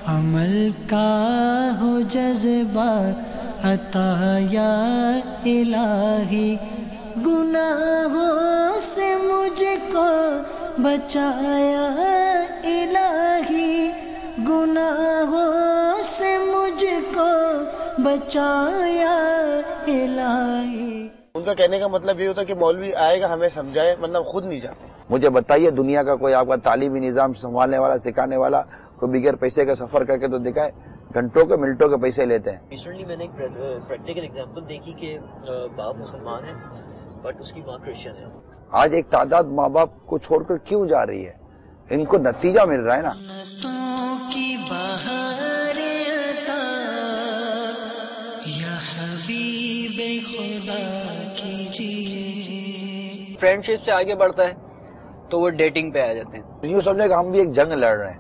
عمل کا ہو جذبہ عطا یا الہی، گناہوں سے مجھ کو بچایا الہی، گناہوں سے مجھ کو بچایا الہی۔ ان کا کہنے کا مطلب یہ ہوتا کہ مولوی آئے گا ہمیں سمجھائے، مطلب خود نہیں جاتے۔ مجھے بتائیے دنیا کا کوئی آپ کا تعلیمی نظام سنبھالنے والا، سکھانے والا کوئی بغیر پیسے کا سفر کر کے تو دکھائے، گھنٹوں کے منٹوں کے پیسے لیتے ہیں۔ ریسنٹلی میں نے ایک پریکٹیکل ایگزامپل دیکھی کہ باپ مسلمان ہے بٹ اس کی ماں کرسچن ہے۔ آج ایک تعداد ماں باپ کو چھوڑ کر کیوں جا رہی ہے؟ ان کو نتیجہ مل رہا ہے نا۔ کی بہار عطا یا حبیب خدا کیجیے۔ فرینڈ شپ سے آگے بڑھتا ہے تو وہ ڈیٹنگ پہ آ جاتے ہیں۔ یوں سمجھے کہ ہم بھی ایک جنگ لڑ رہے ہیں۔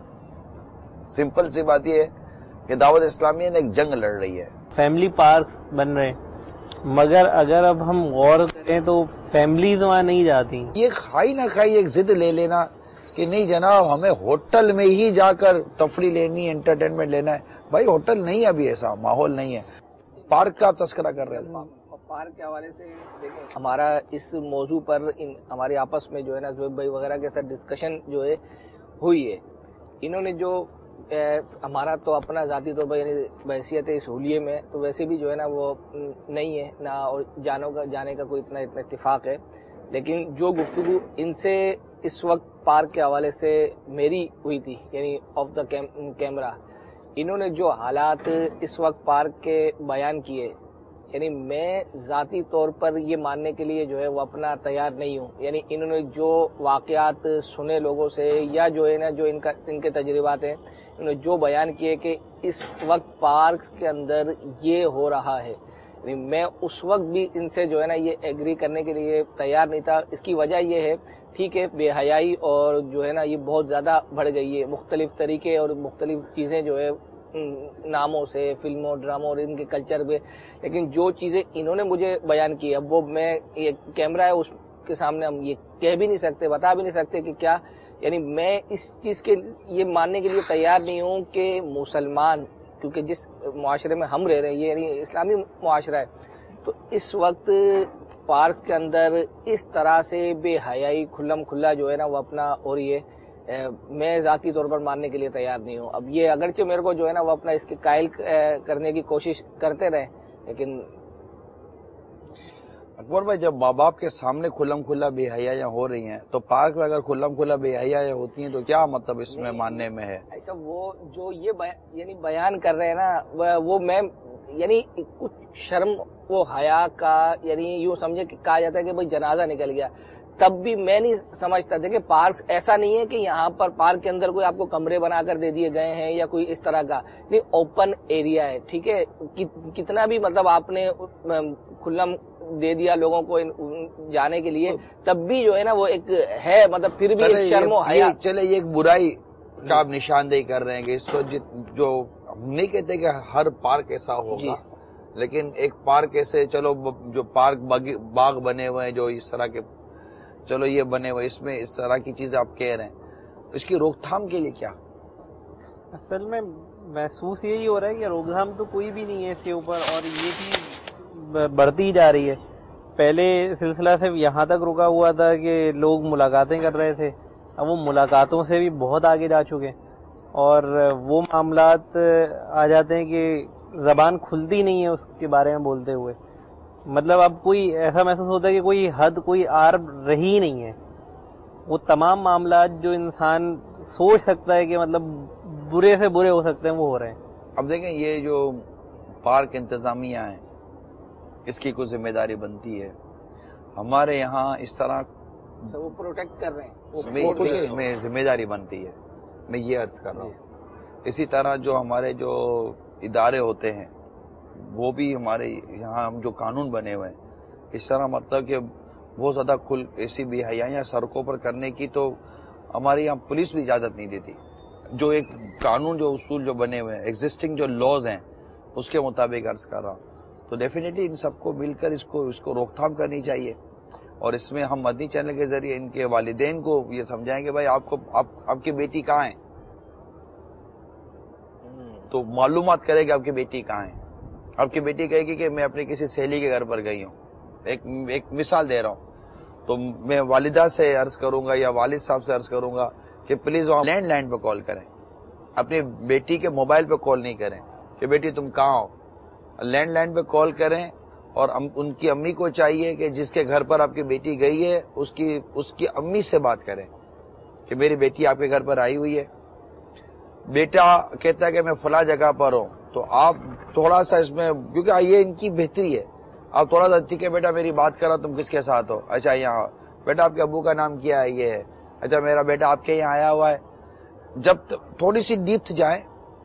سمپل سی بات یہ ہے کہ دعوت اسلامیہ نے ایک جنگ لڑ رہی ہے۔ فیملی پارکس بن رہے ہیں، مگر اگر اب ہم غور کریں تو فیملیز وہاں نہیں جاتی۔ یہ کھائی نہ کھائی ایک ضد لے لینا کہ نہیں جناب ہمیں ہوٹل میں ہی جا کر تفریح لینی، انٹرٹینمنٹ لینا ہے۔ بھائی ہوٹل نہیں ہے، ابھی ایسا ماحول نہیں ہے۔ پارک کا تذکرہ کر رہے تھے۔ پارک کے حوالے سے دیکھیں، ہمارا اس موضوع پر ہمارے آپس میں جو ہے نا زویب بھائی وغیرہ کے ساتھ ڈسکشن جو ہے ہوئی ہے۔ انہوں نے جو ہمارا تو اپنا ذاتی طور پر یعنی بحیثیت اس حلیے میں تو ویسے بھی جو ہے نا وہ نہیں ہے نہ، اور جانے کا کوئی اتنا اتفاق ہے، لیکن جو گفتگو ان سے اس وقت پارک کے حوالے سے میری ہوئی تھی یعنی آف دا کیمرہ، انہوں نے جو حالات اس وقت پارک کے بیان کیے، یعنی میں ذاتی طور پر یہ ماننے کے لیے جو ہے وہ اپنا تیار نہیں ہوں۔ یعنی انہوں نے جو واقعات سنے لوگوں سے یا جو ہے نا جو ان کے تجربات ہیں، انہوں نے جو بیان کیے کہ اس وقت پارکس کے اندر یہ ہو رہا ہے، یعنی میں اس وقت بھی ان سے جو ہے نا یہ ایگری کرنے کے لیے تیار نہیں تھا۔ اس کی وجہ یہ ہے، ٹھیک ہے بے حیائی اور جو ہے نا یہ بہت زیادہ بڑھ گئی ہے، مختلف طریقے اور مختلف چیزیں جو ہے ناموں سے، فلموں، ڈراموں اور ان کے کلچر پہ، لیکن جو چیزیں انہوں نے مجھے بیان کی، اب وہ میں یہ کیمرہ ہے اس کے سامنے ہم یہ کہہ بھی نہیں سکتے، بتا بھی نہیں سکتے کہ کیا، یعنی میں اس چیز کے یہ ماننے کے لیے تیار نہیں ہوں کہ مسلمان، کیونکہ جس معاشرے میں ہم رہ رہے ہیں یہ یعنی اسلامی معاشرہ ہے، تو اس وقت پارکس کے اندر اس طرح سے بے حیائی کھلم کھلا جو ہے نا وہ اپنا ہو رہی ہے، میں ذاتی طور پر ماننے کے لیے تیار نہیں ہوں۔ اب یہ اگرچہ میرے کو جو ہے نا وہ اپنا اس کے قائل کرنے کی کوشش کرتے رہے، لیکن اکبر بھائی جب ماں باپ کے سامنے کھلم کھلا بے حیاں ہو رہی ہیں تو پارک میں اگر کھلم کھلا بے حیاں ہوتی ہیں تو کیا مطلب اس میں ماننے میں ہے؟ ایسا وہ جو یہ یعنی بیان کر رہے ہیں نا وہ میں یعنی کچھ شرم و حیا کا، یعنی یوں سمجھے کہ کہا جاتا ہے کہ بھائی جنازہ نکل گیا، تب بھی میں نہیں سمجھتا تھا کہ پارکس ایسا نہیں ہے کہ یہاں پر پارک کے اندر کوئی آپ کو کمرے بنا کر دے دیے گئے ہیں یا کوئی اس طرح کا نہیں، اوپن ایریا ہے، ٹھیک ہے، کتنا بھی مطلب آپ نے کھلم دے دیا لوگوں کو جانے کے لیے، تب بھی جو ہے نا وہ ایک ہے مطلب پھر بھی ایک شرم و حیا۔ چلے یہ ایک برائی کا آپ نشاندہی کر رہے ہیں کہ اس کو جو ہم نہیں کہتے کہ ہر پارک ایسا ہوگا، لیکن ایک پارک ایسے چلو جو پارک باغ بنے ہوئے ہیں جو اس طرح کے چلو یہ بنے ہوئے، اس میں اس طرح کی چیزیں آپ کہہ رہے ہیں، اس کی روک تھام کے لیے کیا؟ اصل میں محسوس یہی ہو رہا ہے کہ روک تھام تو کوئی بھی نہیں ہے اس کے اوپر، اور یہ چیز بڑھتی جا رہی ہے۔ پہلے سلسلہ صرف یہاں تک رکا ہوا تھا کہ لوگ ملاقاتیں کر رہے تھے، اب وہ ملاقاتوں سے بھی بہت آگے جا چکے ہیں، اور وہ معاملات آ جاتے ہیں کہ زبان کھلتی نہیں ہے اس کے بارے میں بولتے ہوئے، مطلب اب کوئی ایسا محسوس ہوتا ہے کہ کوئی حد، کوئی آر رہی نہیں ہے۔ وہ تمام معاملات جو انسان سوچ سکتا ہے کہ مطلب برے سے برے ہو سکتے ہیں وہ ہو رہے ہیں۔ اب دیکھیں یہ جو پارک انتظامیہ ہے اس کی کوئی ذمہ داری بنتی ہے، ہمارے یہاں اس طرح وہ پروٹیکٹ کر رہے ہیں، میں ذمہ داری بنتی ہے، میں یہ عرض کر رہا ہوں۔ اسی طرح جو ہمارے جو ادارے ہوتے ہیں وہ بھی ہمارے یہاں جو قانون بنے ہوئے ہیں، اس طرح مطلب کہ بہت زیادہ ایسی بے حیاں سڑکوں پر کرنے کی تو ہمارے یہاں پولیس بھی اجازت نہیں دیتی۔ جو ایک قانون جو اصول جو بنے ہوئے ہیں، ایگزسٹنگ جو لاز ہیں اس کے مطابق عرض کر رہا ہوں، تو ڈیفینیٹلی ان سب کو مل کر اس کو روک تھام کرنی چاہیے، اور اس میں ہم مدنی چینل کے ذریعے ان کے والدین کو یہ سمجھائیں گے بھائی آپ کی بیٹی کہاں ہے، تو معلومات کرے کہ آپ کی بیٹی کہاں ہے. آپ کی بیٹی کہے گی کہ میں اپنی کسی سہیلی کے گھر پر گئی ہوں. ایک مثال دے رہا ہوں. تو میں والدہ سے عرض کروں گا یا والد صاحب سے عرض کروں گا کہ پلیز وہاں لینڈ لائن پہ کال کریں, اپنی بیٹی کے موبائل پہ کال نہیں کریں کہ بیٹی تم کہاں ہو. لینڈ لائن پہ کال کریں, اور ان کی امی کو چاہیے کہ جس کے گھر پر آپ کی بیٹی گئی ہے اس کی امی سے بات کریں کہ میری بیٹی آپ کے گھر پر آئی ہوئی ہے. بیٹا کہتا ہے کہ میں فلاں جگہ پر ہوں, تو آپ تھوڑا سا اس میں, کیونکہ یہ ان کی بہتری ہے, آپ تھوڑا سا ٹھیک ہے بیٹا میری بات کرو, تم کس کے ساتھ ہو, اچھا یہاں, بیٹا آپ کے ابو کا نام کیا ہے, یہ ہے, اچھا میرا بیٹا آپ کے یہاں آیا ہوا ہے. جب تھوڑی سی ڈیپتھ جائیں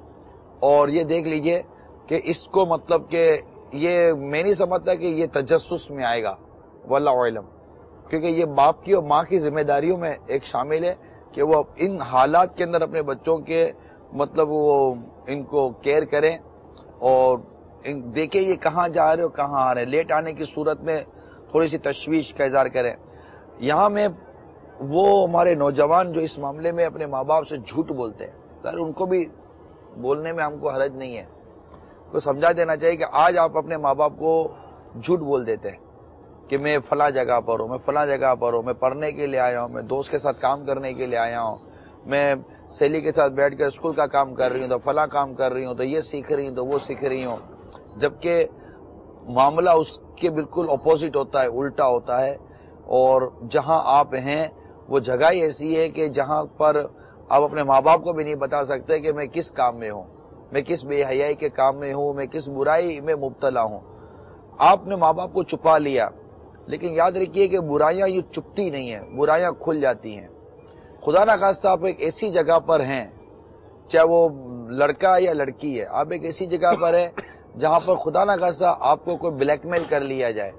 اور یہ دیکھ لیجئے کہ اس کو مطلب کہ یہ میں نہیں سمجھتا کہ یہ تجسس میں آئے گا, واللہ علم, کیونکہ یہ باپ کی اور ماں کی ذمہ داریوں میں ایک شامل ہے کہ وہ ان حالات کے اندر اپنے بچوں کے مطلب وہ ان کو کیئر کریں اور دیکھیں یہ کہاں جا رہے ہو کہاں آ رہے ہیں. لیٹ آنے کی صورت میں تھوڑی سی تشویش کا اظہار کریں. یہاں میں وہ ہمارے نوجوان جو اس معاملے میں اپنے ماں باپ سے جھوٹ بولتے ہیں, ان کو بھی بولنے میں ہم کو حرج نہیں ہے, تو سمجھا دینا چاہیے کہ آج آپ اپنے ماں باپ کو جھوٹ بول دیتے ہیں کہ میں فلاں جگہ پر ہوں, میں فلاں جگہ پر ہوں, میں پڑھنے کے لیے آیا ہوں, میں دوست کے ساتھ کام کرنے کے لیے آیا ہوں, میں سہیلی کے ساتھ بیٹھ کر اسکول کا کام کر رہی ہوں, تو فلاں کام کر رہی ہوں, تو یہ سیکھ رہی ہوں, تو وہ سیکھ رہی ہوں. جبکہ معاملہ اس کے بالکل اپوزٹ ہوتا ہے, الٹا ہوتا ہے. اور جہاں آپ ہیں وہ جگہ ہی ایسی ہے کہ جہاں پر آپ اپنے ماں باپ کو بھی نہیں بتا سکتے کہ میں کس کام میں ہوں, میں کس بے حیائی کے کام میں ہوں, میں کس برائی میں مبتلا ہوں. آپ نے ماں باپ کو چھپا لیا, لیکن یاد رکھیے کہ برائیاں یہ چپتی نہیں ہیں, برائیاں کھل جاتی ہیں. خدا نہ خواستہ آپ ایک ایسی جگہ پر ہیں, چاہے وہ لڑکا یا لڑکی ہے, آپ ایک ایسی جگہ پر ہیں جہاں پر خدا نہ خواستہ آپ کو کوئی بلیک میل کر لیا جائے,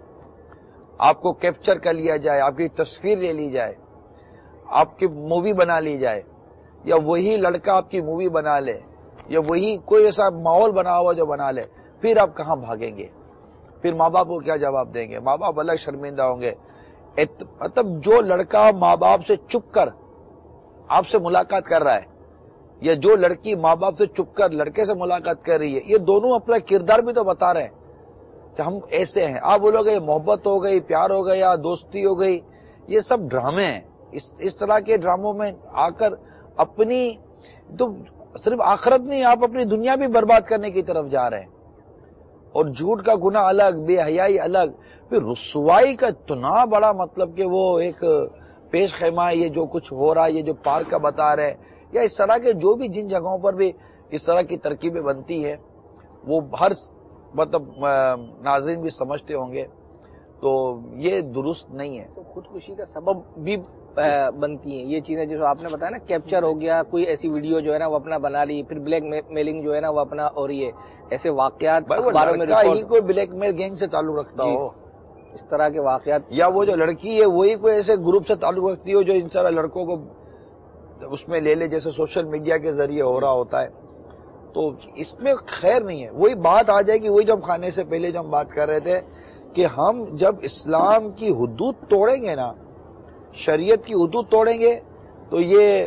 آپ کو کیپچر کر لیا جائے, آپ کی تصویر لے لی جائے, آپ کی مووی بنا لی جائے, یا وہی لڑکا آپ کی مووی بنا لے, یا وہی کوئی ایسا ماحول بنا ہوا جو بنا لے, پھر آپ کہاں بھاگیں گے؟ پھر ماں باپ کو کیا جواب دیں گے؟ ماں باپ الگ شرمندہ ہوں گے. مطلب جو لڑکا ماں باپ سے چپ کر آپ سے ملاقات کر رہا ہے, یا جو لڑکی ماں باپ سے چپ کر لڑکے سے ملاقات کر رہی ہے, یہ دونوں اپنا کردار بھی تو بتا رہے ہیں کہ ہم ایسے ہیں. آپ بولو گے محبت ہو گئی, پیار ہو گیا, دوستی ہو گئی, یہ سب ڈرامے ہیں. اس طرح کے ڈراموں میں آ کر اپنی تو صرف آخرت نہیں, آپ اپنی دنیا بھی برباد کرنے کی طرف جا رہے ہیں. اور جھوٹ کا گناہ الگ, بے حیائی الگ, پھر رسوائی کا اتنا بڑا مطلب کہ وہ ایک پیش خیمہ ہے. یہ جو کچھ ہو رہا ہے, یہ جو پارک کا بتا رہے, یا اس طرح کے جو بھی جن جگہوں پر بھی اس طرح کی ترکیبیں بنتی ہے, وہ ہر مطلب ناظرین بھی سمجھتے ہوں گے, تو یہ درست نہیں ہے. خودکشی کا سبب بھی بنتی ہیں یہ چیزیں, جو آپ نے بتایا نا, کیپچر ہو گیا, کوئی ایسی ویڈیو جو ہے نا وہ اپنا بنا لی, پھر بلیک میلنگ جو ہے نا وہ اپنا ہو رہی ہے. ایسے واقعات اخباروں میں ہی کوئی بلیک میل گینگ سے تعلق رکھتا ہو, اس طرح کے واقعات, یا وہ جو لڑکی ہے وہی کوئی ایسے گروپ سے تعلق رکھتی ہو جو ان طرح لڑکوں کو اس میں لے لے, جیسے سوشل میڈیا کے ذریعے ہو رہا ہوتا ہے. تو اس میں خیر نہیں ہے. وہی بات آ جائے گی, وہی جو ہم کھانے سے پہلے جو ہم بات کر رہے تھے کہ ہم جب اسلام کی حدود توڑیں گے نا, شریعت کی حدود توڑیں گے, تو یہ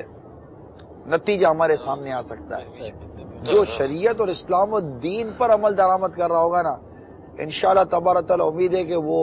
نتیجہ ہمارے سامنے آ سکتا ہے. جو شریعت اور اسلام و دین پر عمل درآمد کر رہا ہوگا نا, انشاءاللہ تبارک تعالی امید ہے کہ وہ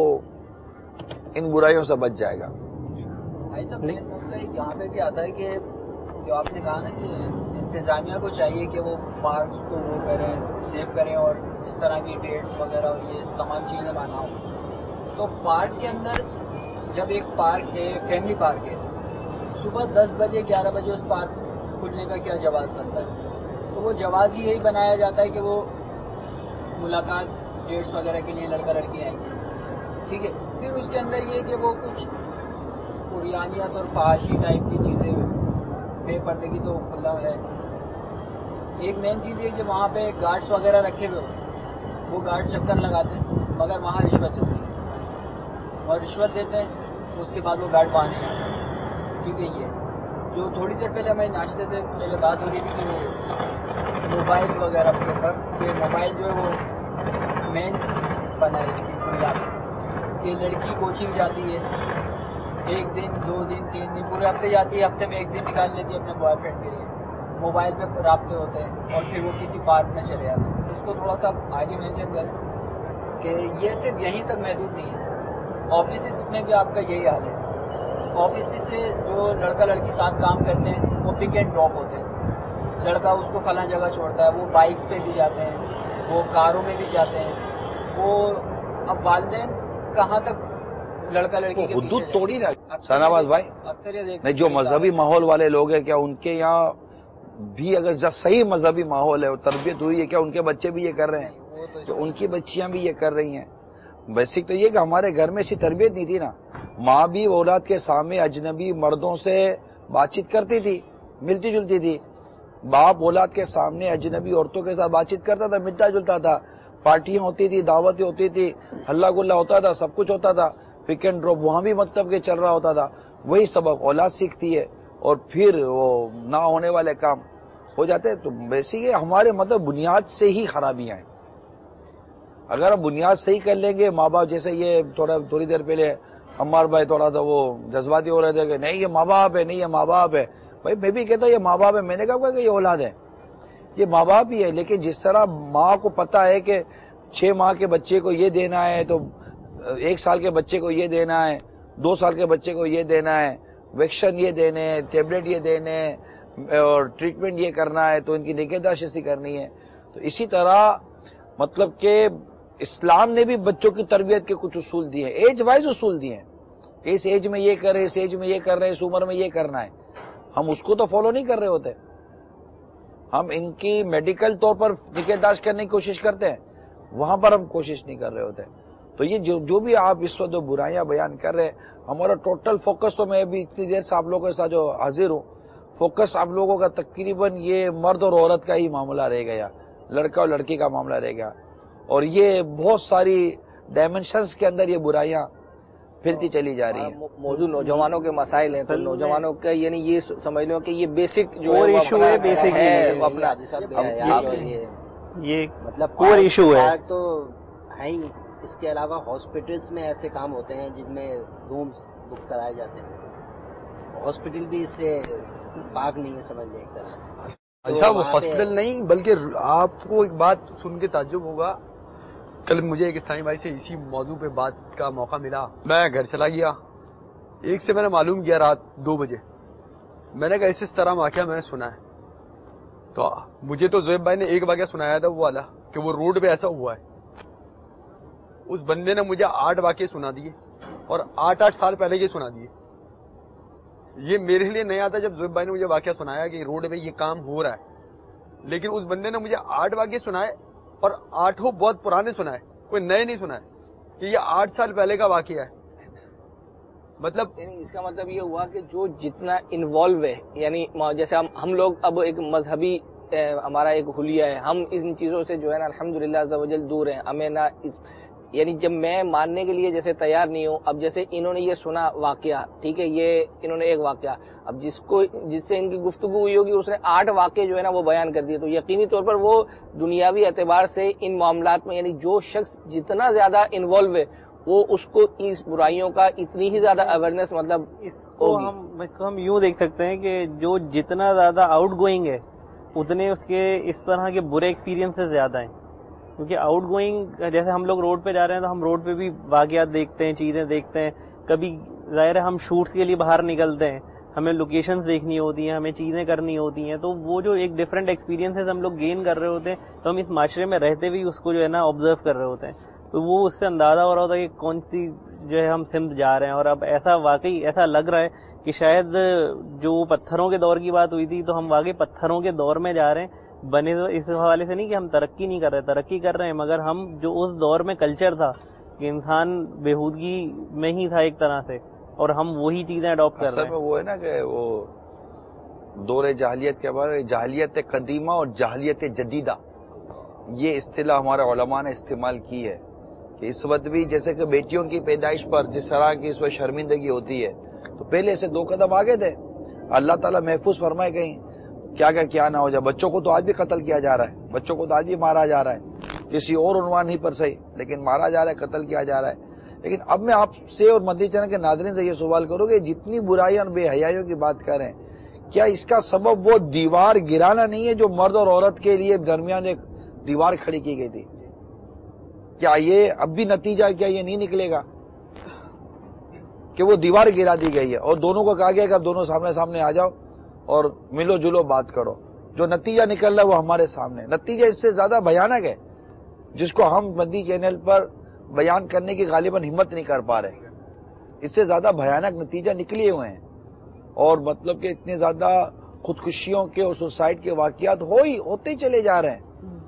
ان برائیوں سے بچ جائے گا. بھائی صاحب مین مسئلہ یہاں پہ بھی آتا ہے کہ جو آپ نے کہا نا کہ انتظامیہ کو چاہیے کہ وہ پارکس کو وہ کریں, سیو کریں, اور اس طرح کی ڈیٹس وغیرہ اور یہ تمام چیزیں بنا ہوں. تو پارک کے اندر جب ایک پارک ہے, فیملی پارک ہے, صبح 10 بجے 11 بجے اس پارک کھلنے کا کیا جواز بنتا ہے؟ تو وہ جواز ہی یہی بنایا جاتا ہے کہ وہ ملاقات ڈیٹس وغیرہ کے لیے لڑکا لڑکی آئیں گے, ٹھیک ہے. پھر اس کے اندر یہ کہ وہ کچھ قریانیت اور فحاشی ٹائپ کی چیزیں, بے پردگی تو کھلا ہے. ایک مین چیز یہ کہ وہاں پہ گارڈس وغیرہ رکھے ہوئے ہوتے, وہ گارڈ چکر لگاتے ہیں, مگر وہاں رشوت چلتی ہے, اور رشوت دیتے ہیں, اس کے بعد وہ گارڈ باہر نہیں آتے. ٹھیک ہے. یہ جو تھوڑی دیر پہلے ہمیں ناشتے سے پہلے بات ہو رہی تھی کہ وہ موبائل وغیرہ کے اوپر, کہ موبائل جو ہے وہ مین بنا ہے اس کی بنیاد, کہ لڑکی کوچنگ جاتی ہے, 1 دن 2 دن 3 دن پورے ہفتے جاتی ہے, ہفتے میں 1 دن نکال لیتی ہے اپنے بوائے فرینڈ کے لیے, موبائل پہ رابطے ہوتے ہیں اور پھر وہ کسی پارک میں چلے جاتے ہیں. اس کو تھوڑا سا آگے مینشن کریں کہ یہ صرف یہیں تک محدود نہیں ہے, آفیسز میں بھی آپ کا یہی حال ہے. آفس سے جو لڑکا لڑکی ساتھ کام کرتے ہیں وہ پک اینڈ ڈراپ ہوتے ہیں, لڑکا اس کو فلاں جگہ چھوڑتا ہے, وہ بائکس پہ بھی جاتے ہیں, وہ کاروں میں بھی جاتے ہیں. وہ اب والدین کہاں تک لڑکا لڑکی کے حدود توڑی نا شاہنواز بھائی. اکثر یہ نہیں, جو مذہبی ماحول والے لوگ ہیں, کیا ان کے یہاں بھی اگر صحیح مذہبی ماحول ہے اور تربیت ہوئی ہے, کیا ان کے بچے بھی یہ کر رہے ہیں؟ کہ ان کی بچیاں بھی یہ کر رہی ہیں. بیسک تو یہ کہ ہمارے گھر میں ایسی تربیت نہیں تھی نا. ماں بھی اولاد کے سامنے اجنبی مردوں سے بات چیت کرتی تھی, ملتی جلتی تھی. باپ اولاد کے سامنے اجنبی عورتوں کے ساتھ بات چیت کرتا تھا, ملتا جلتا تھا. پارٹیاں ہوتی تھی, دعوتیں ہوتی تھی, ہلہ گلا ہوتا تھا, سب کچھ ہوتا تھا. پک اینڈ ڈراپ وہاں بھی مطلب کہ چل رہا ہوتا تھا. وہی سبق اولاد سیکھتی ہے اور پھر وہ نہ ہونے والے کام ہو جاتے. تو بیسک ہمارے مطلب بنیاد سے ہی خرابیاں ہیں. اگر ہم بنیاد صحیح کر لیں گے, ماں باپ جیسے یہ تھوڑی دیر پہلے عمار بھائی تھوڑا سا وہ جذباتی ہو رہے تھے کہ نہیں یہ ماں باپ ہے, نہیں یہ ماں باپ ہے. بھائی میں بھی کہتا ہوں یہ ماں باپ ہے, میں نے کہا کہ یہ اولاد ہے, یہ ماں باپ ہی ہے. لیکن جس طرح ماں کو پتا ہے کہ 6 ماہ کے بچے کو یہ دینا ہے, تو 1 سال کے بچے کو یہ دینا ہے, 2 سال کے بچے کو یہ دینا ہے, ویکسین یہ دینے, ٹیبلٹ یہ دینے اور ٹریٹمنٹ یہ کرنا ہے, تو ان کی نگہداشت ایسی کرنی ہے. تو اسی طرح مطلب کہ اسلام نے بھی بچوں کی تربیت کے کچھ اصول دیے ہیں, ایج وائز اصول دیے ہیں. اس ایج میں یہ کرے, اس ایج میں یہ کر رہے, اس عمر میں یہ کرنا ہے. ہم اس کو تو فالو نہیں کر رہے ہوتے. ہم ان کی میڈیکل طور پر نگہداشت کرنے کی کوشش کرتے ہیں, وہاں پر ہم کوشش نہیں کر رہے ہوتے. تو یہ جو بھی آپ اس وقت برائیاں بیان کر رہے ہیں, ہمارا ٹوٹل فوکس, تو میں بھی اتنی دیر سے آپ لوگوں کے ساتھ جو حاضر ہوں, فوکس آپ لوگوں کا تقریباً یہ مرد اور عورت کا ہی معاملہ رہ گیا, لڑکا اور لڑکی کا معاملہ رہ گیا. اور یہ بہت ساری ڈائمینشنز کے اندر یہ برائیاں پھیلتی چلی جا رہی ہیں. موضوع نوجوانوں کے مسائل ہیں, تو نوجوانوں کا یعنی یہ سمجھ لو کہ یہ بیسک جو اور ایشو ہے, بیسک ہے اپنا یہ مطلب اور ایشو ہے. تو ہے ہی. اس کے علاوہ ہاسپٹلس میں ایسے کام ہوتے ہیں جن میں رومز بک کرائے جاتے ہیں. ہاسپٹل بھی اس سے پاک نہیں ہے, سمجھ لیں ایک طرح سے. صاحب ہاسپٹل نہیں, بلکہ آپ کو ایک بات سن کے تعجب ہوگا. کل مجھے ایک اسلامی بھائی سے اسی موضوع پہ بات کا موقع ملا. میں گھر چلا گیا, ایک سے میں نے معلوم کیا رات 2 بجے. میں نے کہا اس طرح واقعہ میں نے سنا ہے. تو مجھے تو زویب بھائی نے ایک واقعہ سنایا تھا وہ والا کہ وہ روڈ پہ ایسا ہوا ہے. اس بندے نے مجھے 8 واقعے سنا دیے اور 8 سال پہلے یہ سنا دیے. یہ میرے لیے نہیں آتا جب زویب بھائی نے مجھے واقعہ سنایا کہ روڈ پہ یہ کام ہو رہا ہے. لیکن اس بندے نے مجھے 8 واقعے سنائے اور 8 بہت پرانے سنائے, کوئی نئے نہیں سنائے کہ یہ 8 سال پہلے کا واقعہ ہے. مطلب یعنی اس کا مطلب یہ ہوا کہ جو جتنا انوالو ہے, یعنی جیسے ہم لوگ اب ایک مذہبی ہمارا ایک حلیہ ہے, ہم ان چیزوں سے جو ہے نا الحمدللہ عز و جل دور ہیں. ہمیں نہ یعنی جب میں ماننے کے لیے جیسے تیار نہیں ہوں, اب جیسے انہوں نے یہ سنا واقعہ, ٹھیک ہے, یہ انہوں نے ایک واقعہ, اب جس سے ان کی گفتگو ہوئی ہوگی اس نے 8 واقعے جو ہے نا وہ بیان کر دیے, تو یقینی طور پر وہ دنیاوی اعتبار سے ان معاملات میں, یعنی جو شخص جتنا زیادہ انوالو ہے وہ اس کو اس برائیوں کا اتنی ہی زیادہ اویئرنیس مطلب اس کو ہم یوں دیکھ سکتے ہیں کہ جو جتنا زیادہ آؤٹ گوئنگ ہے اتنے اس کے اس طرح کے برے ایکسپیرینس زیادہ ہیں. کیونکہ آؤٹ گوئنگ, جیسے ہم لوگ روڈ پہ جا رہے ہیں تو ہم روڈ پہ بھی واقعات دیکھتے ہیں, چیزیں دیکھتے ہیں. کبھی ظاہر ہے ہم شوٹس کے لیے باہر نکلتے ہیں, ہمیں لوکیشنز دیکھنی ہوتی ہیں, ہمیں چیزیں کرنی ہوتی ہیں, تو وہ جو ایک ڈفرینٹ ایکسپیرینسز ہم لوگ گین کر رہے ہوتے ہیں, تو ہم اس معاشرے میں رہتے ہوئے اس کو جو ہے نا آبزرو کر رہے ہوتے ہیں. تو وہ اس سے اندازہ ہو رہا ہوتا ہے کہ کون سی جو ہے ہم سمت جا رہے ہیں. اور اب ایسا واقعی ایسا لگ رہا ہے کہ شاید جو پتھروں کے دور کی بات ہوئی تھی, تو ہم واقعی پتھروں کے دور میں جا رہے ہیں. بنے تو اس حوالے سے نہیں کہ ہم ترقی نہیں کر رہے, ترقی کر رہے ہیں, مگر ہم جو اس دور میں کلچر تھا کہ انسان بےہودگی میں ہی تھا ایک طرح سے, اور ہم وہی چیزیں اڈاپٹ کر رہے ہیں. وہ ہے نا کہ وہ دور جاہلیت کے بارے میں, جاہلیت قدیمہ اور جاہلیت جدیدہ, یہ اصطلاح ہمارے علماء نے استعمال کی ہے کہ اس وقت بھی جیسے کہ بیٹیوں کی پیدائش پر جس طرح کی اس وقت شرمندگی ہوتی ہے, تو پہلے سے 2 قدم آگے تھے. اللہ تعالیٰ محفوظ فرمائے کہیں کیا نہ ہو جائے. بچوں کو تو آج بھی قتل کیا جا رہا ہے, بچوں کو تو آج بھی مارا جا رہا ہے, کسی اور عنوان ہی پر صحیح, لیکن مارا جا رہا ہے, قتل کیا جا رہا ہے. لیکن اب میں آپ سے اور مدنی چینل کے ناظرین سے یہ سوال کروں کہ جتنی برائیاں اور بے حیائیوں کی بات کر رہے ہیں, کیا اس کا سبب وہ دیوار گرانا نہیں ہے جو مرد اور عورت کے لیے درمیان ایک دیوار کھڑی کی گئی تھی؟ کیا یہ اب بھی نتیجہ کیا یہ نہیں نکلے گا کہ وہ دیوار گرا دی گئی ہے اور دونوں کو کہا گیا کہ اب دونوں سامنے سامنے آ جاؤ اور ملو جلو بات کرو؟ جو نتیجہ نکل رہا ہے وہ ہمارے سامنے. نتیجہ اس سے زیادہ بھیانک ہے جس کو ہم مدنی چینل پر بیان کرنے کی غالباً ہمت نہیں کر پا رہے. اس سے زیادہ بھیانک نتیجہ نکلے ہوئے ہیں اور مطلب کہ اتنے زیادہ خودکشیوں کے اور سوسائڈ کے واقعات ہوتے ہی چلے جا رہے ہیں.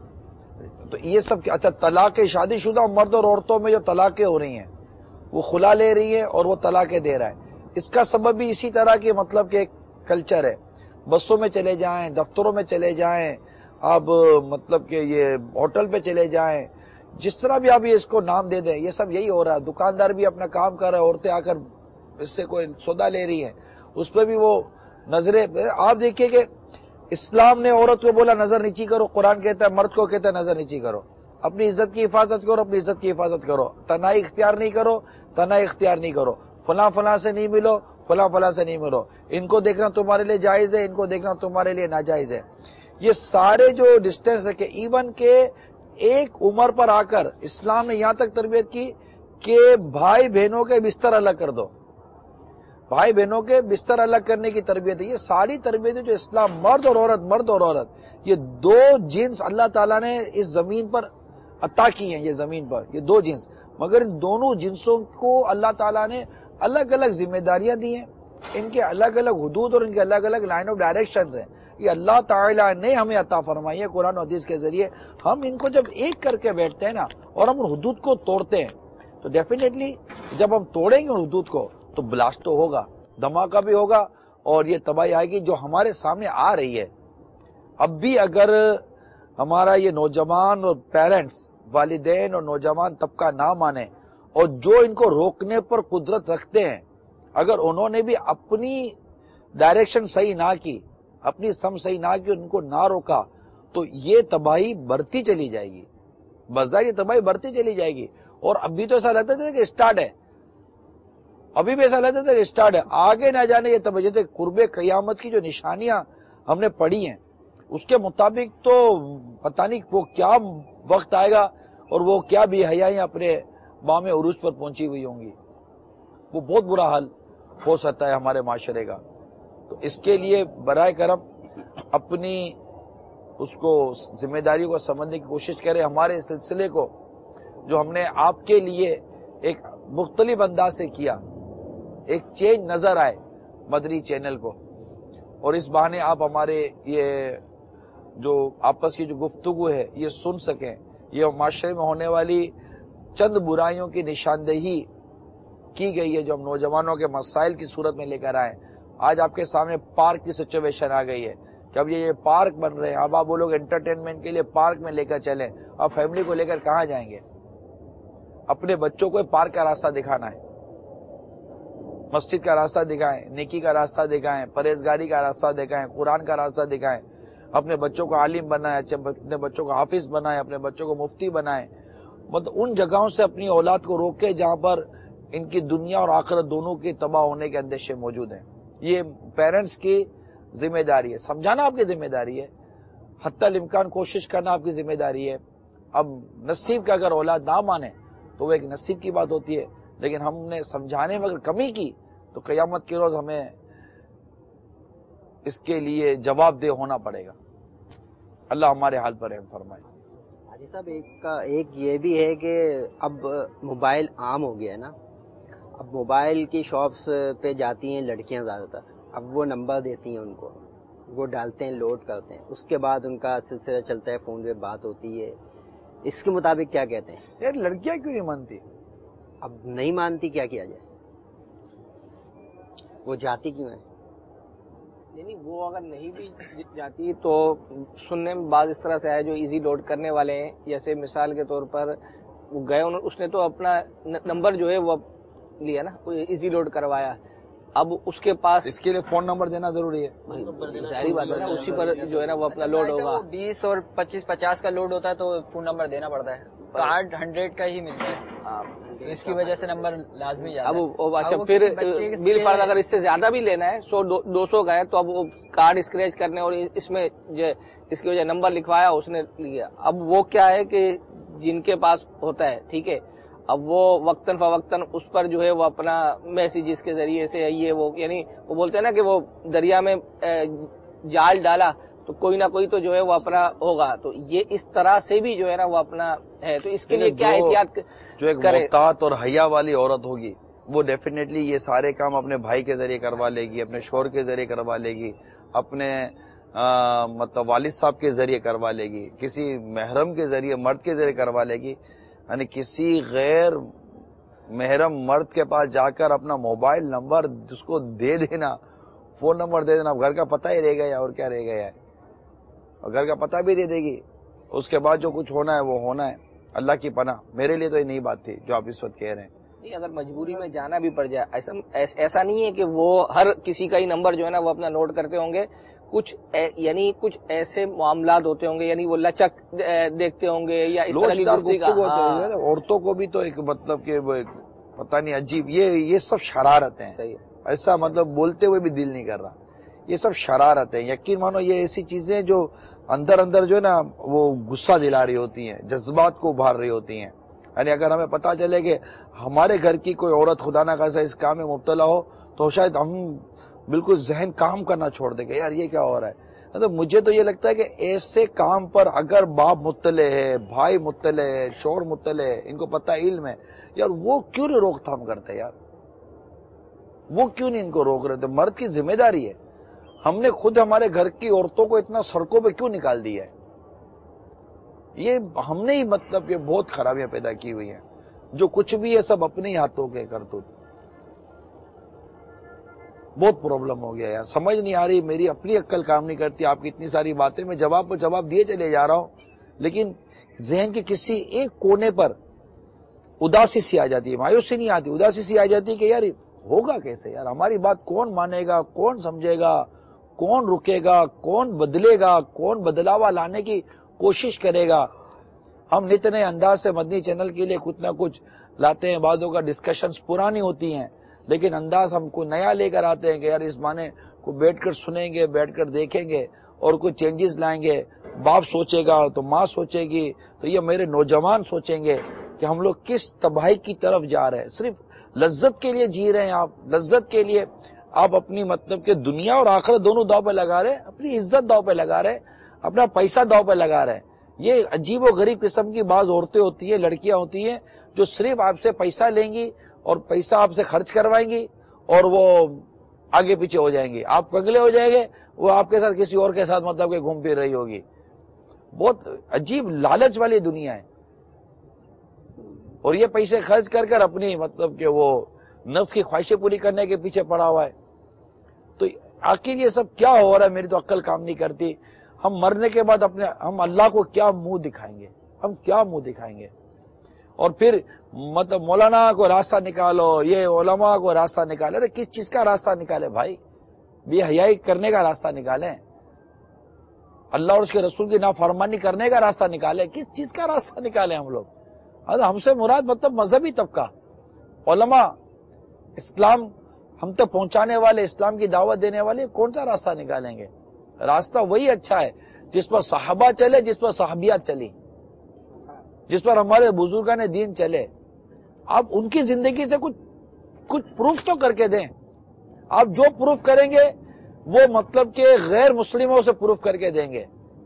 تو یہ سب اچھا طلاق شادی شدہ مرد اور عورتوں میں جو طلاقیں ہو رہی ہیں وہ خلا لے رہی ہے اور وہ طلاقیں دے رہا ہے. اس کا سبب بھی اسی طرح کی مطلب کہ ایک کلچر ہے. بسوں میں چلے جائیں, دفتروں میں چلے جائیں, آپ مطلب کہ یہ ہوٹل پہ چلے جائیں, جس طرح بھی آپ اس کو نام دے دیں, یہ سب یہی ہو رہا ہے. دکاندار بھی اپنا کام کر رہے ہیں, عورتیں آ کر اس سے کوئی سودا لے رہی ہیں, اس پہ بھی وہ نظریں. آپ دیکھیے کہ اسلام نے عورت کو بولا نظر نیچی کرو, قرآن کہتا ہے مرد کو کہتا ہے نظر نیچی کرو. اپنی عزت کی حفاظت کرو, اپنی عزت کی حفاظت کرو. تنہائی اختیار نہیں کرو, تنہائی اختیار نہیں کرو. فلاں فلاں سے نہیں ملو, فلاں فلاں سے نہیں ملو. ان کو دیکھنا تمہارے لیے جائز ہے, ان کو دیکھنا تمہارے لیے ناجائز ہے. یہ سارے جو ڈسٹینس رکھے, ایون کہ ایک عمر پر آ کر اسلام نے یہاں تک تربیت کی کہ بھائی بہنوں کے بستر الگ کر دو. بھائی بہنوں کے بستر الگ کرنے کی تربیت ہے. یہ ساری تربیتیں جو اسلام, مرد اور عورت, یہ دو جنس اللہ تعالیٰ نے اس زمین پر عطا کی ہیں. یہ زمین پر یہ دو جنس, مگر ان دونوں جنسوں کو اللہ تعالیٰ نے الگ الگ ذمہ داریاں دی ہیں. ان کے الگ الگ حدود اور ان کے الگ الگ لائن آف ڈائریکشنز ہیں. یہ اللہ تعالیٰ نے ہمیں عطا فرمائی ہے قرآن و حدیث کے ذریعے. ہم ان کو جب ایک کر کے بیٹھتے ہیں نا اور ہم ان حدود کو توڑتے ہیں تو ڈیفینیٹلی جب ہم توڑیں گے ان حدود کو تو بلاسٹ تو ہوگا, دھماکہ بھی ہوگا اور یہ تباہی آئے گی جو ہمارے سامنے آ رہی ہے. اب بھی اگر ہمارا یہ نوجوان اور پیرنٹس, والدین اور نوجوان طبقہ نہ مانے اور جو ان کو روکنے پر قدرت رکھتے ہیں, اگر انہوں نے بھی اپنی ڈائریکشن صحیح نہ کی, اپنی سم صحیح نہ کی, ان کو نہ روکا تو یہ تباہی بڑھتی چلی جائے گی. بظاہر یہ تباہی بڑھتی چلی جائے گی. اور ابھی تو ایسا لگتا تھا کہ اسٹارٹ ہے, ابھی بھی ایسا لگتا تھا کہ اسٹارٹ ہے, آگے نہ جانے یہ تباہی. جیسے قرب قیامت کی جو نشانیاں ہم نے پڑھی ہیں اس کے مطابق تو پتہ نہیں وہ کیا وقت آئے گا اور وہ کیا بے حیائیاں اپنے بام عروج پر پہنچی ہوئی ہوں گی. وہ بہت برا حال ہو سکتا ہے ہمارے معاشرے کا. تو اس کے لیے برائے کرم اپنی اس کو ذمہ داریوں کو سمجھنے کی کوشش کریں. ہمارے سلسلے کو جو ہم نے آپ کے لیے ایک مختلف انداز سے کیا, ایک چینج نظر آئے مدنی چینل کو, اور اس بہانے آپ ہمارے یہ جو آپس کی جو گفتگو ہے یہ سن سکیں. یہ معاشرے میں ہونے والی چند برائیوں کی نشاندہی کی گئی ہے جو ہم نوجوانوں کے مسائل کی صورت میں لے کر آئے. آج آپ کے سامنے پارک کی سچویشن آ گئی ہے کہ اب یہ پارک بن رہے ہیں. اب آپ وہ لوگ انٹرٹینمنٹ کے لیے پارک میں لے کر چلیں, اب فیملی کو لے کر کہاں جائیں گے؟ اپنے بچوں کو پارک کا راستہ دکھانا ہے, مسجد کا راستہ دکھائیں, نیکی کا راستہ دکھائیں, پرہیزگاری کا راستہ دکھائیں, قرآن کا راستہ دکھائیں. اپنے بچوں کو عالم بنائیں, اپنے بچوں کو حافظ بنائیں, اپنے بچوں کو مفتی بنائیں. مطلب ان جگہوں سے اپنی اولاد کو روکے جہاں پر ان کی دنیا اور آخرت دونوں کی تباہ ہونے کے اندیشے موجود ہیں. یہ پیرنٹس کی ذمہ داری ہے, سمجھانا آپ کی ذمہ داری ہے, حتی الامکان کوشش کرنا آپ کی ذمہ داری ہے. اب نصیب کا اگر اولاد نہ مانے تو وہ ایک نصیب کی بات ہوتی ہے, لیکن ہم نے سمجھانے میں اگر کمی کی تو قیامت کے روز ہمیں اس کے لیے جواب دہ ہونا پڑے گا. اللہ ہمارے حال پر رحم فرمائے. حاجی صاحب ایک یہ بھی ہے کہ اب موبائل عام ہو گیا ہے نا, اب موبائل کی شاپس پہ جاتی ہیں لڑکیاں زیادہ تر, اب وہ نمبر دیتی ہیں ان کو, وہ ڈالتے ہیں, لوڈ کرتے ہیں, اس کے بعد ان کا سلسلہ چلتا ہے, فون پہ بات ہوتی ہے. اس کے مطابق کیا کہتے ہیں؟ یار لڑکیاں کیوں نہیں مانتی؟ اب نہیں مانتی, کیا کیا جائے؟ وہ جاتی کیوں ہے؟ یعنی وہ اگر نہیں بھی جاتی تو سننے میں بعض اس طرح سے ہے جو ایزی لوڈ کرنے والے ہیں. جیسے مثال کے طور پر وہ گئے, اس نے تو اپنا نمبر جو ہے وہ لیا نا, ایزی لوڈ کروایا, اب اس کے پاس اس کے لیے فون نمبر دینا ضروری ہے. ظاہری بات ہے نا, اسی پر جو ہے نا وہ اپنا لوڈ ہوگا. 20 اور 25-50 کا لوڈ ہوتا ہے تو فون نمبر دینا پڑتا ہے. کارڈ 100 کا ہی ملتا ہے. اس کی وجہ سے نمبر لازمی جاتا ہے. اب اچھا پھر بل فرض اگر اس سے زیادہ بھی لینا ہے 100-200 کا ہے تو اب وہ کارڈ اسکریچ کرنے اور اس میں جو اس کی وجہ نمبر لکھوایا اس نے لیا. اب وہ کیا ہے کہ جن کے پاس ہوتا ہے ٹھیک ہے اب وہ وقتاً فوقتاً اس پر جو ہے وہ اپنا میسیجز کے ذریعے سے یہ وہ یعنی وہ بولتے ہیں نا کہ وہ دریا میں جال ڈالا تو کوئی نہ کوئی تو جو ہے وہ اپنا ہوگا. تو یہ اس طرح سے بھی جو ہے نا وہ اپنا ہے. تو اس کے لیے کیا احتیاط جو ایک محتاط اور حیا والی عورت ہوگی وہ ڈیفینیٹلی یہ سارے کام اپنے بھائی کے ذریعے کروا لے گی, اپنے شوہر کے ذریعے کروا لے گی, اپنے مطلب والد صاحب کے ذریعے کروا لے گی, کسی محرم کے ذریعے مرد کے ذریعے کروا لے گی. یعنی کسی غیر محرم مرد کے پاس جا کر اپنا موبائل نمبر اس کو دے دینا, فون نمبر دے دینا, گھر کا پتہ ہی رہ گیا اور کیا رہ گیا ہے, اور گھر کا پتہ بھی دے دے گی. اس کے بعد جو کچھ ہونا ہے وہ ہونا ہے. اللہ کی پناہ, میرے لیے تو یہ نئی بات تھی جو آپ اس وقت کہہ رہے ہیں. نہیں اگر مجبوری میں جانا بھی پڑ جائے ایسا نہیں ہے کہ وہ ہر کسی کا ہی نمبر جو ہے نا وہ اپنا نوٹ کرتے ہوں گے. یعنی کچھ ایسے معاملات ہوتے ہوں گے یعنی وہ لچک دیکھتے ہوں گے یا اس طرح کی عورتوں کو بھی تو ایک مطلب کہ پتہ نہیں عجیب یہ سب شرارتیں ہیں. صحیح ایسا مطلب بولتے ہوئے بھی دل نہیں کر رہا. یہ سب شرارتیں, یقین مانو یہ ایسی چیزیں جو اندر اندر جو ہے نا وہ غصہ دلا رہی ہوتی ہیں, جذبات کو ابھار رہی ہوتی ہیں. یعنی اگر ہمیں پتا چلے کہ ہمارے گھر کی کوئی عورت خدا نہ خاصا اس کام میں مبتلا ہو تو شاید ہم بالکل ذہن کام کرنا چھوڑ دیں کہ یار یہ کیا ہو رہا ہے. تو مجھے تو یہ لگتا ہے کہ ایسے کام پر اگر باپ مطلع ہے, بھائی مطلع ہے, شوہر مطلع ہے, ان کو پتہ علم ہے, یار وہ کیوں نہیں روک تھام کرتے, یار وہ کیوں نہیں ان کو روک رہے تھے. مرد کی ذمہ داری ہے. ہم نے خود ہمارے گھر کی عورتوں کو اتنا سڑکوں پہ کیوں نکال دیا ہے. یہ ہم نے ہی مطلب کہ بہت خرابیاں پیدا کی ہوئی ہیں. جو کچھ بھی ہے سب اپنے ہی ہاتھوں کے کرتوت. بہت پرابلم ہو گیا یار, سمجھ نہیں آ رہی, میری اپنی عقل کام نہیں کرتی. آپ کی اتنی ساری باتیں میں جواب پر جواب دیے چلے جا رہا ہوں, لیکن ذہن کے کسی ایک کونے پر اداسی سی آ جاتی ہے, مایوسی نہیں آتی, اداسی سی آ جاتی ہے کہ یار ہوگا کیسے, یار ہماری بات کون مانے گا, کون سمجھے گا, کون رکے گا, کون بدلے گا, کون بدلاوا لانے کی کوشش کرے گا. ہم نت نئے انداز سے مدنی چینل کے لیے کچھ نہ کچھ لاتے ہیں, بعدوں کا ڈسکشنز پرانی ہوتی ہیں, لیکن انداز ہم کو نیا لے کر آتے ہیں کہ یار اس معنی کو بیٹھ کر سنیں گے, بیٹھ کر دیکھیں گے اور کچھ چینجز لائیں گے. باپ سوچے گا تو ماں سوچے گی, تو یہ میرے نوجوان سوچیں گے کہ ہم لوگ کس تباہی کی طرف جا رہے ہیں. صرف لذت کے لیے جی رہے ہیں آپ, لذت کے لیے آپ اپنی مطلب کہ دنیا اور آخرت دونوں داؤ پہ لگا رہے ہیں, اپنی عزت داؤ پہ لگا رہے ہیں, اپنا پیسہ داؤ پہ لگا رہے ہیں. یہ عجیب و غریب قسم کی بعض عورتیں ہوتی ہیں, لڑکیاں ہوتی ہیں جو صرف آپ سے پیسہ لیں گی اور پیسہ آپ سے خرچ کروائیں گی اور وہ آگے پیچھے ہو جائیں گی. آپ کنگلے ہو جائیں گے, وہ آپ کے ساتھ کسی اور کے ساتھ مطلب کہ گھوم پھر رہی ہوگی. بہت عجیب لالچ والی دنیا ہے, اور یہ پیسے خرچ کر کر اپنی مطلب کہ وہ نفس کی خواہشیں پوری کرنے کے پیچھے پڑا ہوا ہے. تو آخر یہ سب کیا ہو رہا ہے, میری تو عقل کام نہیں کرتی. ہم مرنے کے بعد ہم اللہ کو کیا منہ دکھائیں گے, ہم کیا منہ دکھائیں گے. اور پھر مطلب مولانا کو راستہ نکالو, یہ علماء کو راستہ نکالو. ارے کس چیز کا راستہ نکالے بھائی, بے حیائی کرنے کا راستہ نکالیں, اللہ اور اس کے رسول کی نافرمانی کرنے کا راستہ نکالیں. کس چیز کا راستہ نکالیں ہم لوگ. ہم سے مراد مطلب مذہبی طبقہ, علماء, اسلام ہم تک پہنچانے والے, اسلام کی دعوت دینے والے, کون سا راستہ نکالیں گے. راستہ وہی اچھا ہے جس پر صحابہ چلے, جس پر صحابیات چلی, جس پر ہمارے بزرگان دین چلے. آپ ان کی زندگی سے کچھ پروف تو کر کے دیں. آپ جو پروف کریں گے وہ مطلب کہ غیر مسلموں سے پروف کر کے دیں گے.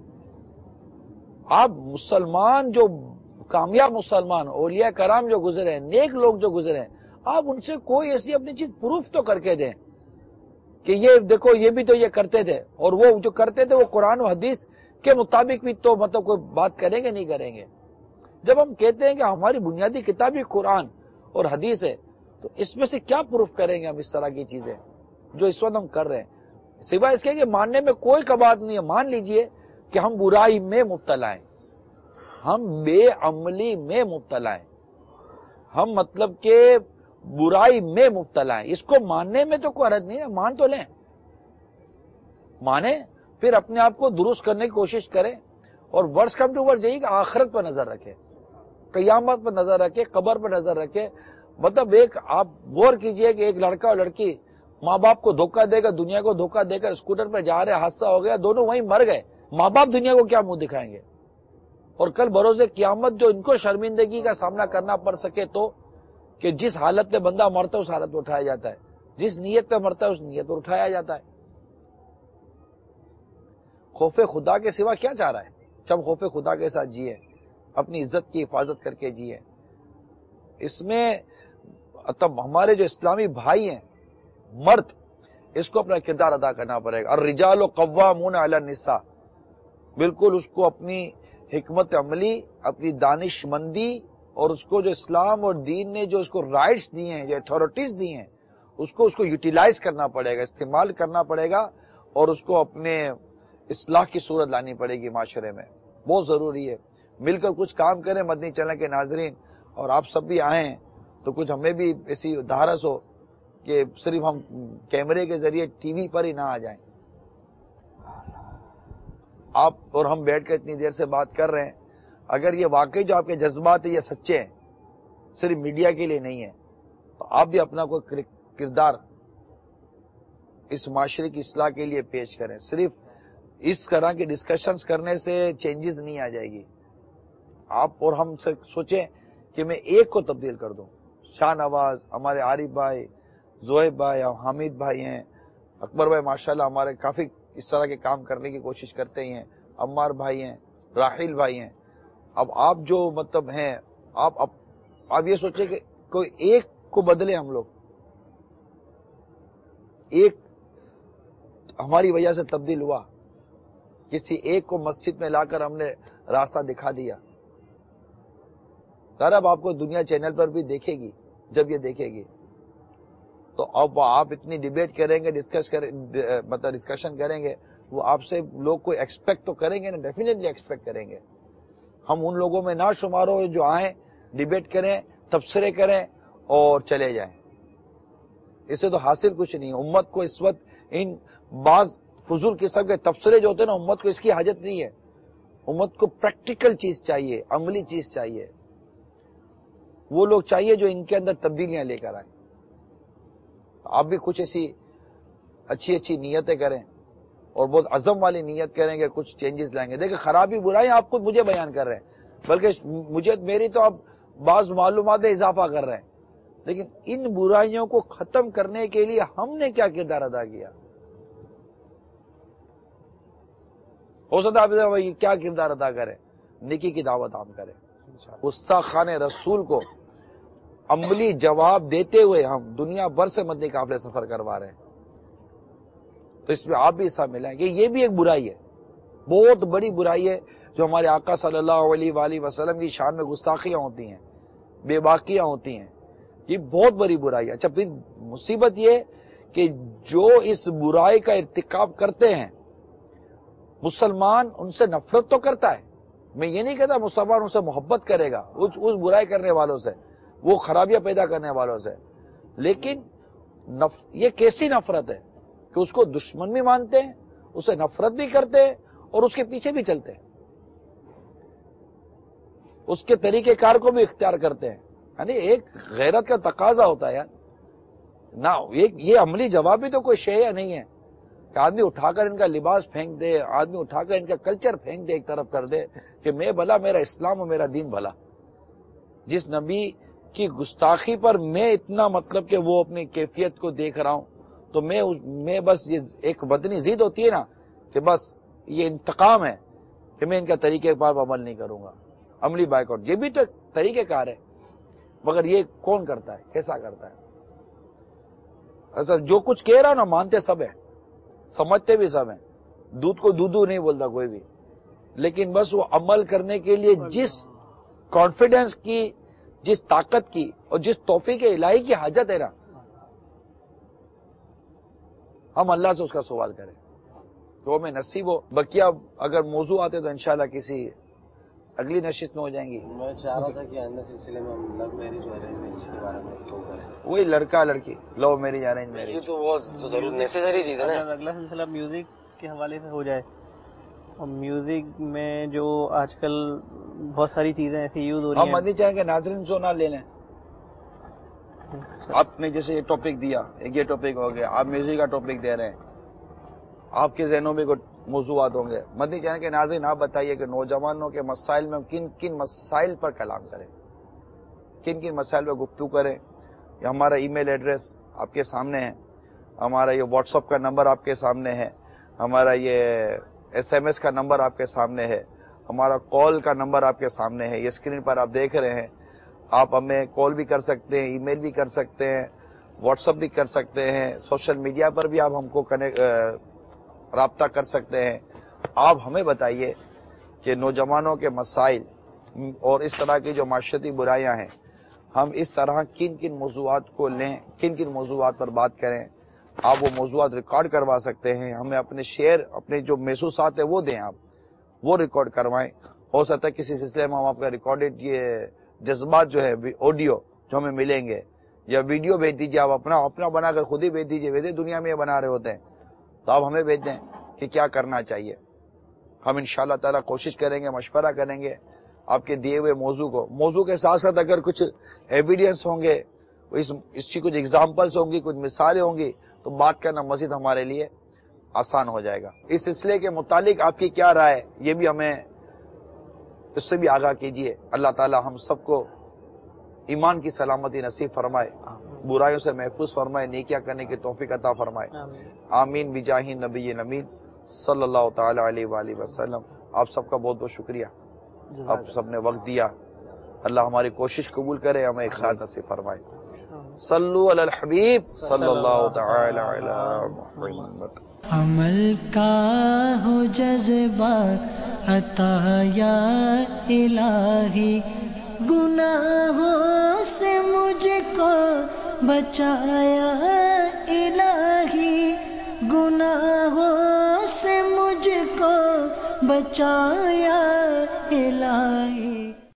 آپ مسلمان جو کامیاب مسلمان, اولیاء کرام جو گزرے ہیں, نیک لوگ جو گزرے ہیں, آپ ان سے کوئی ایسی اپنی چیز پروف تو کر کے دیں کہ یہ دیکھو یہ بھی تو یہ کرتے تھے, اور وہ جو کرتے تھے وہ قرآن و حدیث کے مطابق بھی تو مطلب کوئی بات کریں گے نہیں کریں گے. جب ہم کہتے ہیں کہ ہماری بنیادی کتاب ہی قرآن اور حدیث ہے, تو اس میں سے کیا پروف کریں گے ہم اس طرح کی چیزیں جو اس وقت ہم کر رہے ہیں, سوائے اس کے کہ ماننے میں کوئی کبات نہیں ہے. مان لیجئے کہ ہم برائی میں مبتلا ہیں, ہم بے عملی میں مبتلا ہیں, ہم مطلب کہ برائی میں مبتلا ہیں. اس کو ماننے میں تو کوئی حرج نہیں ہے, مان تو لیں, مانے پھر اپنے آپ کو درست کرنے کی کوشش کریں, اور ورس کم ٹو ورس یہی کہ آخرت پر نظر رکھیں, قیامت پر نظر رکھے, قبر پر نظر رکھے. مطلب ایک آپ غور کیجئے کہ ایک لڑکا اور لڑکی ماں باپ کو دھوکہ دے کر, دنیا کو دھوکہ دے کر اسکوٹر پہ جا رہے, حادثہ ہو گیا, دونوں وہیں مر گئے. ماں باپ دنیا کو کیا منہ دکھائیں گے؟ اور کل بروز قیامت جو ان کو شرمندگی کا سامنا کرنا پڑ سکے تو, کہ جس حالت میں بندہ مرتا ہے اس حالت میں اٹھایا جاتا ہے, جس نیت میں مرتا ہے اس نیت میں اٹھایا جاتا ہے. خوف خدا کے سوا کیا چاہ رہا ہے کہ ہم خوف خدا کے ساتھ جیے, اپنی عزت کی حفاظت کر کے جیے. اس میں تب ہمارے جو اسلامی بھائی ہیں مرد, اس کو اپنا کردار ادا کرنا پڑے گا. الرجال قوامون علی النساء, بالکل اس کو اپنی حکمت عملی, اپنی دانش مندی, اور اس کو جو اسلام اور دین نے جو اس کو رائٹس دیے ہیں, جو اتھارٹیز دی ہیں, اس کو یوٹیلائز کرنا پڑے گا, استعمال کرنا پڑے گا, اور اس کو اپنے اصلاح کی صورت لانی پڑے گی معاشرے میں. بہت ضروری ہے مل کر کچھ کام کریں. مدنی چینل کے ناظرین اور آپ سب بھی آئیں تو کچھ ہمیں بھی ایسی دھارس ہو کہ صرف ہم کیمرے کے ذریعے ٹی وی پر ہی نہ آ جائیں. آپ اور ہم بیٹھ کر اتنی دیر سے بات کر رہے ہیں, اگر یہ واقعی جو آپ کے جذبات ہیں یہ سچے ہیں, صرف میڈیا کے لیے نہیں ہے, تو آپ بھی اپنا کوئی کردار اس معاشرے کی اصلاح کے لیے پیش کریں. صرف اس طرح کے ڈسکشنز کرنے سے چینجز نہیں آ جائے گی. آپ اور ہم سے سوچیں کہ میں ایک کو تبدیل کر دوں. شاہ نواز, ہمارے عارف بھائی, زہیب بھائی, حامد بھائی ہیں, اکبر بھائی ماشاءاللہ ہمارے کافی اس طرح کے کام کرنے کی کوشش کرتے ہی ہیں, عمار بھائی ہیں, راحیل بھائی ہیں. اب آپ جو مطلب ہیں, آپ یہ سوچیں کہ کوئی ایک کو بدلے ہم لوگ, ایک ہماری وجہ سے تبدیل ہوا, کسی ایک کو مسجد میں لا کر ہم نے راستہ دکھا دیا. اب آپ کو دنیا چینل پر بھی دیکھے گی, جب یہ دیکھے گی تو اب آپ اتنی ڈیبیٹ کریں گے, ڈسکشن کریں گے, وہ آپ سے لوگ کوئی ایکسپیکٹ تو کریں گے نا, ڈیفینیٹلی ایکسپیکٹ کریں گے. ہم ان لوگوں میں نہ شمار ہو جو آئیں, ڈیبیٹ کریں, تبصرے کریں اور چلے جائیں. اس سے تو حاصل کچھ نہیں. امت کو اس وقت ان بعض فضول قسم کے تبصرے جو ہوتے ہیں نا, امت کو اس کی حاجت نہیں ہے. امت کو پریکٹیکل چیز چاہیے, عملی چیز چاہیے. وہ لوگ چاہیے جو ان کے اندر تبدیلیاں لے کر آئیں. آپ بھی کچھ ایسی اچھی نیتیں کریں اور بہت عزم والی نیت کریں گے, کچھ چینجز لائیں گے. دیکھیں خرابی برائی آپ خود مجھے بیان کر رہے ہیں, بلکہ میری تو آپ بعض معلومات میں اضافہ کر رہے ہیں, لیکن ان برائیوں کو ختم کرنے کے لیے ہم نے کیا کردار ادا کیا؟ ہو سکتا ہے کیا کردار ادا کریں, نیکی کی دعوت عام کریں, گستاخان رسول کو عملی جواب دیتے ہوئے ہم دنیا بھر سے مدنی قافلے سفر کروا رہے ہیں. تو اس میں آپ بھی حصہ ملائیں گے. یہ بھی ایک برائی ہے, بہت بڑی برائی ہے, جو ہمارے آقا صلی اللہ علیہ وآلہ وسلم کی شان میں گستاخیاں ہوتی ہیں, بے باکیاں ہوتی ہیں. یہ بہت بڑی برائی ہے. اچھا پھر مصیبت یہ کہ جو اس برائی کا ارتکاب کرتے ہیں, مسلمان ان سے نفرت تو کرتا ہے. میں یہ نہیں کہتا مسلمان ان سے محبت کرے گا, اس برائی کرنے والوں سے, وہ خرابیاں پیدا کرنے والوں سے, لیکن یہ کیسی نفرت ہے کہ اس کو دشمن بھی مانتے ہیں, اسے نفرت بھی کرتے ہیں اور اس کے پیچھے بھی چلتے ہیں, اس کے طریقہ کار کو بھی اختیار کرتے ہیں. یعنی ایک غیرت کا تقاضا ہوتا ہے یار نہ, یہ عملی جواب بھی تو کوئی شے یا نہیں ہے کہ آدمی اٹھا کر ان کا لباس پھینک دے, آدمی اٹھا کر ان کا کلچر پھینک دے, ایک طرف کر دے کہ میں بھلا, میرا اسلام اور میرا دین بھلا. جس نبی کی گستاخی پر میں اتنا مطلب کہ وہ اپنی کیفیت کو دیکھ رہا ہوں, تو میں بس یہ ایک بدنی ضد ہوتی ہے نا کہ بس یہ انتقام ہے کہ میں ان کا طریقہ پر عمل نہیں کروں گا, عملی بائیکاٹ. یہ بھی تو طریقہ کار ہے, مگر یہ کون کرتا ہے, کیسا کرتا ہے؟ اصل جو کچھ کہہ رہا ہوں نا, مانتے سب ہیں, سمجھتے بھی سب ہیں, دودھ کو دودھو نہیں بولتا کوئی بھی, لیکن بس وہ عمل کرنے کے لیے جس کانفیڈنس کی, جس طاقت کی اور جس توفیق الہی کی حاجت ہے نا, ہم اللہ سے اس کا سوال کریں تو ہمیں نصیب ہو. بقیہ اگر موضوع آتے تو انشاءاللہ کسی اگلی نشست میں ہو جائیں گی. میں چاہ رہا تھا کہ آئندہ سلسلے میں ہم لو میرج اور ارینج میرج کے بارے میں تو کریں. وہی لڑکا لڑکی, لو میرج ارینج میرج, یہ تو بہت ضرور نیسیسری چیز ہے نا. اگلا سلسلہ میوزک کے حوالے سے ہو جائے اور میوزک میں جو آج کل بہت ساری چیزیں ایسی یوز ہو رہی ہم ہیں. مدنی چاہیں کہ ناظرین سونا لے لیں. آپ نے جیسے یہ ٹاپک دیا، ایک یہ ٹاپک ہو گیا، آپ میوزک کا ٹاپک دے رہے ہیں، آپ کے ذہنوں میں کوئی موضوعات ہوں گے. مدنی چاہیں کہ ناظرین آپ بتائیے کہ نوجوانوں کے مسائل میں کن کن مسائل پر کلام کریں، کن کن مسائل پر گفتگو کریں. یہ ہمارا ای میل ایڈریس آپ کے سامنے ہے، ہمارا یہ واٹس ایپ کا نمبر آپ کے سامنے ہے، ہمارا یہ SMS کا نمبر آپ کے سامنے ہے، ہمارا کال کا نمبر آپ کے سامنے ہے. یہ اسکرین پر آپ دیکھ رہے ہیں. آپ ہمیں کال بھی کر سکتے ہیں، ای میل بھی کر سکتے ہیں، واٹس ایپ بھی کر سکتے ہیں، سوشل میڈیا پر بھی آپ ہم کو رابطہ کر سکتے ہیں. آپ ہمیں بتائیے کہ نوجوانوں کے مسائل اور اس طرح کی جو معاشرتی برائیاں ہیں، ہم اس طرح کن کن موضوعات کو لیں، کن کن موضوعات پر بات کریں. آپ وہ موضوعات ریکارڈ کروا سکتے ہیں، ہمیں اپنے شعر، اپنے جو محسوسات ہیں وہ دیں، آپ وہ ریکارڈ کروائیں. ہو سکتا ہے کسی سلسلے میں ہم آپ کا ریکارڈڈ یہ جذبات جو ہے آڈیو جو ہمیں ملیں گے، یا ویڈیو بھیج دیجیے، آپ اپنا بنا کر خود ہی بھیج دیجیے. ویسے دنیا میں یہ بنا رہے ہوتے ہیں تو آپ ہمیں بھیج دیں کہ کیا کرنا چاہیے. ہم انشاءاللہ تعالی کوشش کریں گے، مشورہ کریں گے آپ کے دیے ہوئے موضوع کے ساتھ ساتھ اگر کچھ ایویڈینس ہوں گے، اس کی کچھ ایگزامپلس ہوں گی، کچھ مثالیں ہوں گی، تو بات کرنا مزید ہمارے لیے آسان ہو جائے گا. اس سلسلے کے متعلق آپ کی کیا رائے، یہ بھی ہمیں اس سے بھی آگاہ کیجیے. اللہ تعالی ہم سب کو ایمان کی سلامتی نصیب فرمائے، برائیوں سے محفوظ فرمائے، نیکیاں کرنے کی توفیق عطا فرمائے. آمین بجاہ نبی نمین صلی اللہ تعالی علیہ وآلہ وسلم. آپ سب کا بہت بہت شکریہ، آپ سب نے وقت دیا. اللہ ہماری کوشش قبول کرے، ہمیں اخلاص نصیب فرمائے. صلو علی الحبیب صلی اللہ تعالی علی محمد. عمل کا ہو جذبہ عطا یا الہی، گناہوں سے مجھ کو بچایا الہی، گناہوں سے مجھ کو بچایا الہی.